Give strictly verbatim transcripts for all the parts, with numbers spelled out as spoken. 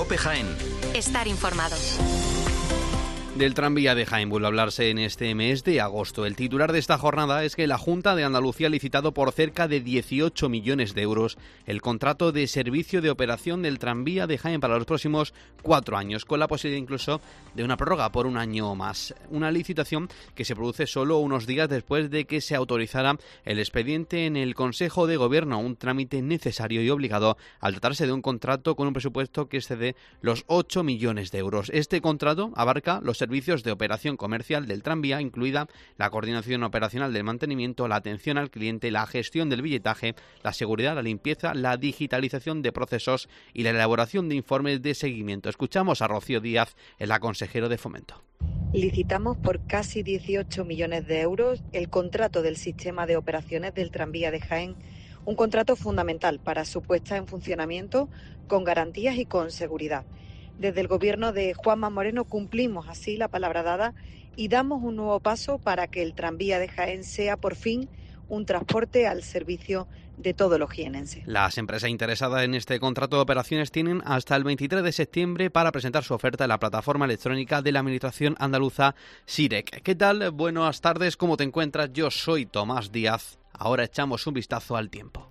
COPE Jaén. Estar informado. Del tranvía de Jaén vuelve a hablarse en este mes de agosto. El titular de esta jornada es que la Junta de Andalucía ha licitado por cerca de dieciocho millones de euros el contrato de servicio de operación del tranvía de Jaén para los próximos cuatro años, con la posibilidad incluso de una prórroga por un año más. Una licitación que se produce solo unos días después de que se autorizara el expediente en el Consejo de Gobierno, un trámite necesario y obligado al tratarse de un contrato con un presupuesto que excede los ocho millones de euros. Este contrato abarca los servicios de operación comercial del tranvía, incluida la coordinación operacional del mantenimiento, la atención al cliente, la gestión del billetaje, la seguridad, la limpieza, la digitalización de procesos y la elaboración de informes de seguimiento. Escuchamos a Rocío Díaz, la consejera de Fomento. Licitamos por casi dieciocho millones de euros el contrato del sistema de operaciones del tranvía de Jaén, un contrato fundamental para su puesta en funcionamiento con garantías y con seguridad. Desde el gobierno de Juanma Moreno cumplimos así la palabra dada y damos un nuevo paso para que el tranvía de Jaén sea por fin un transporte al servicio de todos los jienenses. Las empresas interesadas en este contrato de operaciones tienen hasta el veintitrés de septiembre para presentar su oferta en la plataforma electrónica de la Administración Andaluza SIREC. ¿Qué tal? Buenas tardes, ¿cómo te encuentras? Yo soy Tomás Díaz. Ahora echamos un vistazo al tiempo.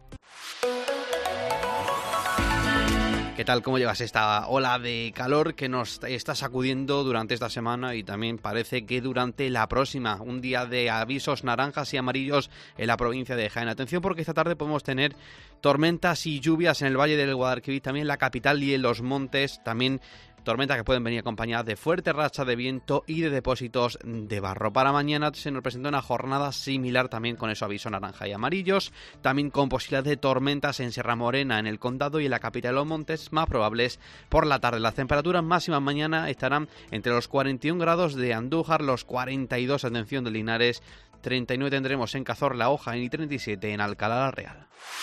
¿Qué tal? ¿Cómo llevas esta ola de calor que nos está sacudiendo durante esta semana y también parece que durante la próxima? Un día de avisos naranjas y amarillos en la provincia de Jaén. Atención porque esta tarde podemos tener tormentas y lluvias en el Valle del Guadalquivir, también en la capital y en los montes, también tormentas que pueden venir acompañadas de fuerte racha de viento y de depósitos de barro. Para mañana se nos presenta una jornada similar también con esos avisos naranja y amarillos, también con posibilidad de tormentas en Sierra Morena, en el Condado y en la capital de los montes, más probables por la tarde. Las temperaturas máximas mañana estarán entre los cuarenta y un grados de Andújar, los cuarenta y dos, atención, de Linares, treinta y nueve tendremos en Cazorla, Jaén y treinta y siete en Alcalá la Real.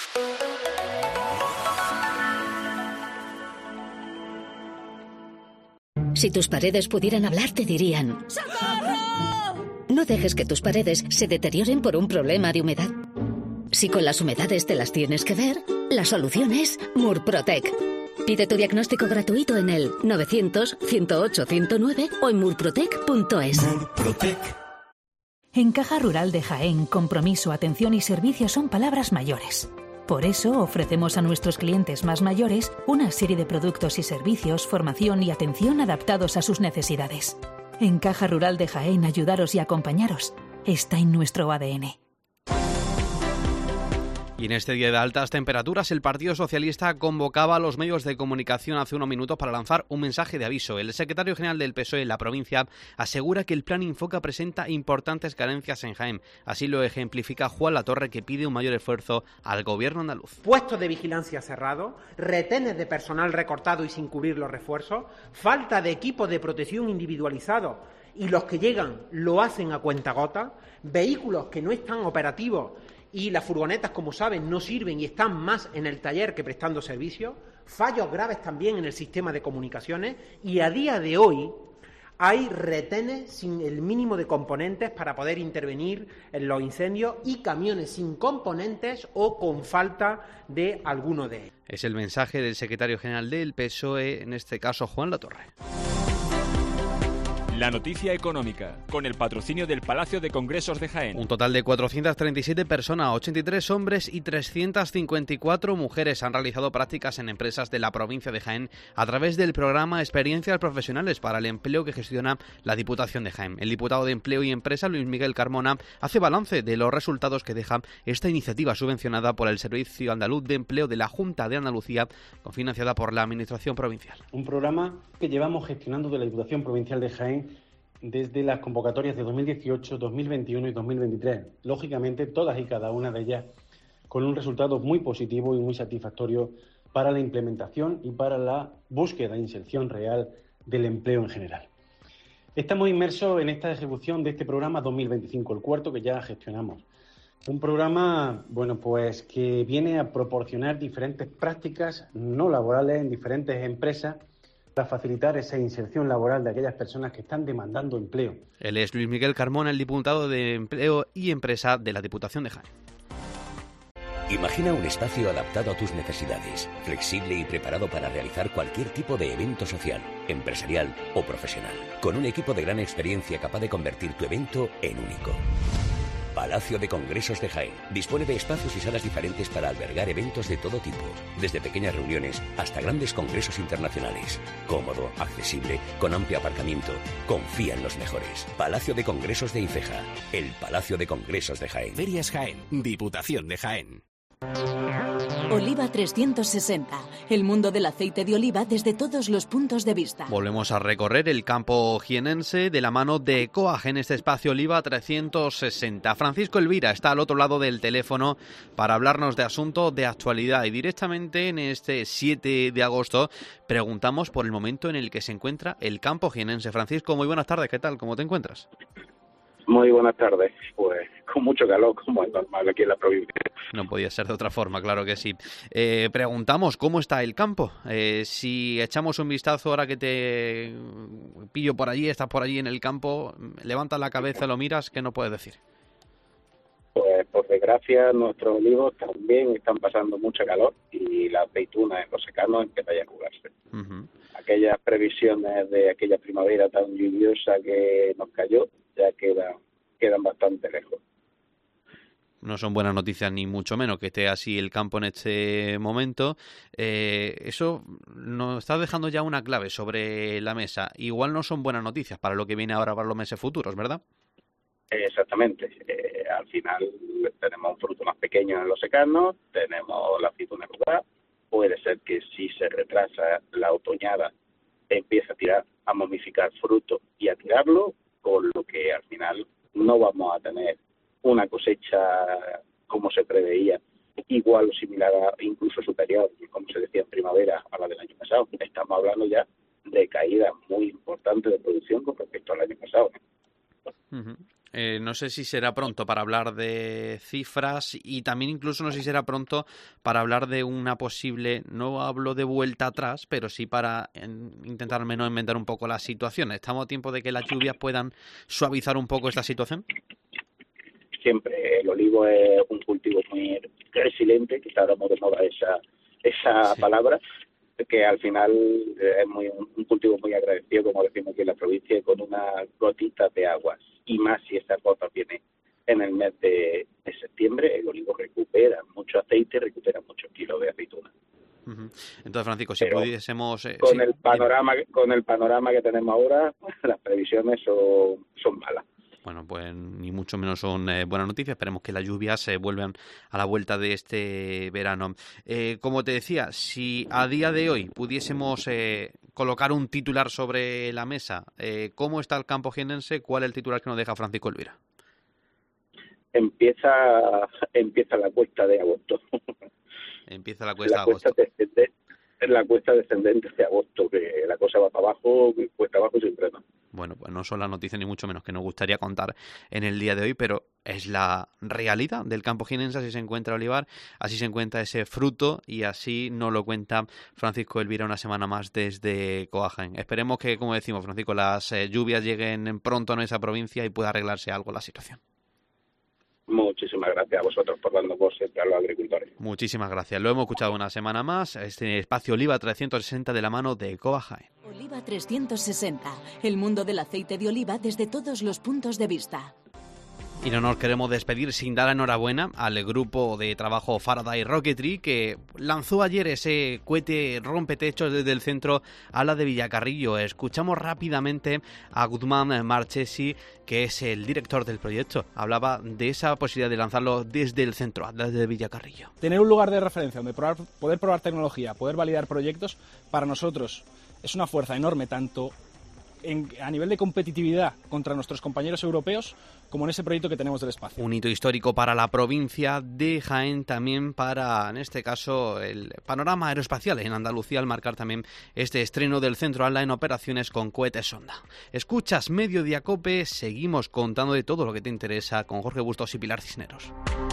Si tus paredes pudieran hablar, te dirían: ¡socorro! No dejes que tus paredes se deterioren por un problema de humedad. Si con las humedades te las tienes que ver, la solución es Murprotec. Pide tu diagnóstico gratuito en el novecientos, ciento ocho, ciento nueve o en murprotec punto es. Murprotec. En Caja Rural de Jaén, compromiso, atención y servicio son palabras mayores. Por eso ofrecemos a nuestros clientes más mayores una serie de productos y servicios, formación y atención adaptados a sus necesidades. En Caja Rural de Jaén, ayudaros y acompañaros está en nuestro A D N. Y en este día de altas temperaturas, el Partido Socialista convocaba a los medios de comunicación hace unos minutos para lanzar un mensaje de aviso. El secretario general del P S O E en la provincia asegura que el plan Infoca presenta importantes carencias en Jaén. Así lo ejemplifica Juan Latorre, que pide un mayor esfuerzo al gobierno andaluz. Puestos de vigilancia cerrados, retenes de personal recortado y sin cubrir los refuerzos, falta de equipos de protección individualizados y los que llegan lo hacen a cuentagotas, vehículos que no están operativos y las furgonetas, como saben, no sirven y están más en el taller que prestando servicios, fallos graves también en el sistema de comunicaciones y a día de hoy hay retenes sin el mínimo de componentes para poder intervenir en los incendios y camiones sin componentes o con falta de alguno de ellos. Es el mensaje del secretario general del P S O E, en este caso Juan Latorre. La noticia económica, con el patrocinio del Palacio de Congresos de Jaén. Un total de cuatrocientas treinta y siete personas, ochenta y tres hombres y trescientas cincuenta y cuatro mujeres han realizado prácticas en empresas de la provincia de Jaén a través del programa Experiencias Profesionales para el Empleo que gestiona la Diputación de Jaén. El diputado de Empleo y Empresa, Luis Miguel Carmona, hace balance de los resultados que deja esta iniciativa subvencionada por el Servicio Andaluz de Empleo de la Junta de Andalucía, cofinanciada por la Administración Provincial. Un programa que llevamos gestionando de la Diputación Provincial de Jaén desde las convocatorias de dos mil dieciocho, dos mil veintiuno y dos mil veintitrés. Lógicamente, todas y cada una de ellas con un resultado muy positivo y muy satisfactorio para la implementación y para la búsqueda e inserción real del empleo en general. Estamos inmersos en esta ejecución de este programa dos mil veinticinco, el cuarto que ya gestionamos. Un programa, bueno, pues que viene a proporcionar diferentes prácticas no laborales en diferentes empresas para facilitar esa inserción laboral de aquellas personas que están demandando empleo. Él es Luis Miguel Carmona, el diputado de Empleo y Empresa de la Diputación de Jaén. Imagina un espacio adaptado a tus necesidades, flexible y preparado para realizar cualquier tipo de evento social, empresarial o profesional, con un equipo de gran experiencia capaz de convertir tu evento en único. Palacio de Congresos de Jaén dispone de espacios y salas diferentes para albergar eventos de todo tipo, desde pequeñas reuniones hasta grandes congresos internacionales. Cómodo, accesible, con amplio aparcamiento. Confía en los mejores. Palacio de Congresos de Ifeja, el Palacio de Congresos de Jaén. Ferias Jaén, Diputación de Jaén. Oliva trescientos sesenta, el mundo del aceite de oliva desde todos los puntos de vista. Volvemos a recorrer el campo jienense de la mano de Coag en este espacio Oliva trescientos sesenta. Francisco Elvira está al otro lado del teléfono para hablarnos de asuntos de actualidad y directamente en este siete de agosto preguntamos por el momento en el que se encuentra el campo jienense. Francisco, muy buenas tardes, ¿qué tal? ¿Cómo te encuentras? Muy buenas tardes, pues con mucho calor, como es normal aquí en la provincia. No podía ser de otra forma, claro que sí. Eh, preguntamos cómo está el campo. Eh, si echamos un vistazo ahora que te pillo por allí, estás por allí en el campo, levantas la cabeza, lo miras, ¿qué nos puedes decir? Pues por desgracia nuestros olivos también están pasando mucha calor y la aceituna en los secanos empieza ya a jugarse. Uh-huh. Aquellas previsiones de aquella primavera tan lluviosa que nos cayó ya quedan, quedan bastante lejos. No son buenas noticias ni mucho menos que esté así el campo en este momento. Eh, eso nos está dejando ya una clave sobre la mesa. Igual no son buenas noticias para lo que viene ahora para los meses futuros, ¿verdad? Exactamente. Eh, al final tenemos un fruto más pequeño en los secanos, tenemos la aceituna rural. Puede ser que si se retrasa la otoñada empiece a tirar, a momificar fruto y a tirarlo, con lo que al final no vamos a tener una cosecha como se preveía, igual o similar, a, incluso superior, como se decía en primavera, a la del año pasado. Estamos hablando ya de caídas muy importantes de producción con respecto al año pasado. Uh-huh. Eh, no sé si será pronto para hablar de cifras y también incluso no sé si será pronto para hablar de una posible, no hablo de vuelta atrás, pero sí para en, intentar al menos inventar un poco la situación. ¿Estamos a tiempo de que las lluvias puedan suavizar un poco esta situación? Siempre el olivo es un cultivo muy resiliente, quizá ahora de moda esa, esa sí. palabra, que al final es muy un cultivo muy agradecido, como decimos aquí en la provincia, con unas gotitas de agua. Y más si esa gota viene en el mes de, de septiembre, el olivo recupera mucho aceite, recupera muchos kilos de aceituna. Uh-huh. Entonces, Francisco, si Pero pudiésemos... Eh, con, sí, el panorama, con el panorama que tenemos ahora, las previsiones son, son malas. Bueno, pues ni mucho menos son eh, buenas noticias. Esperemos que las lluvias se eh, vuelvan a la vuelta de este verano. Eh, como te decía, si a día de hoy pudiésemos eh, colocar un titular sobre la mesa, eh, ¿cómo está el campo jienense? ¿Cuál es el titular que nos deja Francisco Elvira? Empieza, empieza la cuesta de agosto. Empieza la cuesta la de cuesta agosto. Descendente, la cuesta descendente de agosto, que la cosa va para abajo, cuesta abajo sin freno. Bueno, pues no son las noticias ni mucho menos que nos gustaría contar en el día de hoy, pero es la realidad del campo jienense, así se encuentra Olivar, así se encuentra ese fruto y así nos lo cuenta Francisco Elvira una semana más desde Coag Jaén. Esperemos que, como decimos, Francisco, las eh, lluvias lleguen pronto a esa provincia y pueda arreglarse algo la situación. Muchísimas gracias a vosotros por darnos voz siempre a los agricultores. Muchísimas gracias. Lo hemos escuchado una semana más. Este espacio Oliva trescientos sesenta de la mano de Coag Jaén. Oliva trescientos sesenta. El mundo del aceite de oliva desde todos los puntos de vista. Y no nos queremos despedir sin dar enhorabuena al grupo de trabajo Faraday Rocketry que lanzó ayer ese cohete rompetechos desde el centro Ala de Villacarrillo. Escuchamos rápidamente a Guzmán Marchesi, que es el director del proyecto. Hablaba de esa posibilidad de lanzarlo desde el centro Ala de Villacarrillo. Tener un lugar de referencia donde probar, poder probar tecnología, poder validar proyectos, para nosotros es una fuerza enorme, tanto En, a nivel de competitividad contra nuestros compañeros europeos, como en ese proyecto que tenemos del espacio. Un hito histórico para la provincia de Jaén, también para, en este caso, el panorama aeroespacial en Andalucía, al marcar también este estreno del Centro ALA en operaciones con cohetes sonda. Escuchas Mediodía Cope, seguimos contando de todo lo que te interesa con Jorge Bustos y Pilar Cisneros.